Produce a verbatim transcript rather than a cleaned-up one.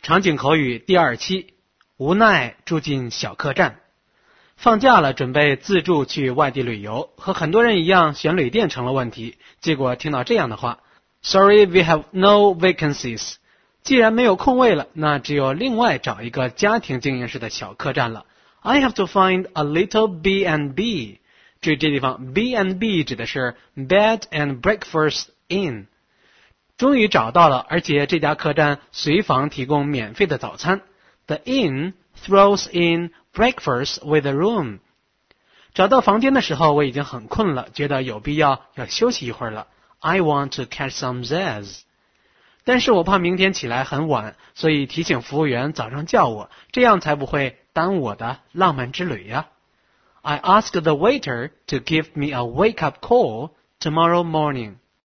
场景口语第二期，无奈住进小客栈。放假了，准备自助去外地旅游，和很多人一样，选旅店成了问题。结果听到这样的话 ：Sorry, we have no vacancies。既然没有空位了，那只有另外找一个家庭经营式的小客栈了。I have to find a little B and B。注意这地方 B and B 指的是 Bed and Breakfast Inn。终于找到了，而且这家客栈随房提供免费的早餐。The inn throws in breakfast with a room。找到房间的时候，我已经很困了，觉得有必要要休息一会儿了。I want to catch some zest。但是我怕明天起来很晚，所以提醒服务员早上叫我，这样才不会耽误我的浪漫之旅呀。I asked the waiter to give me a wake-up call tomorrow morning。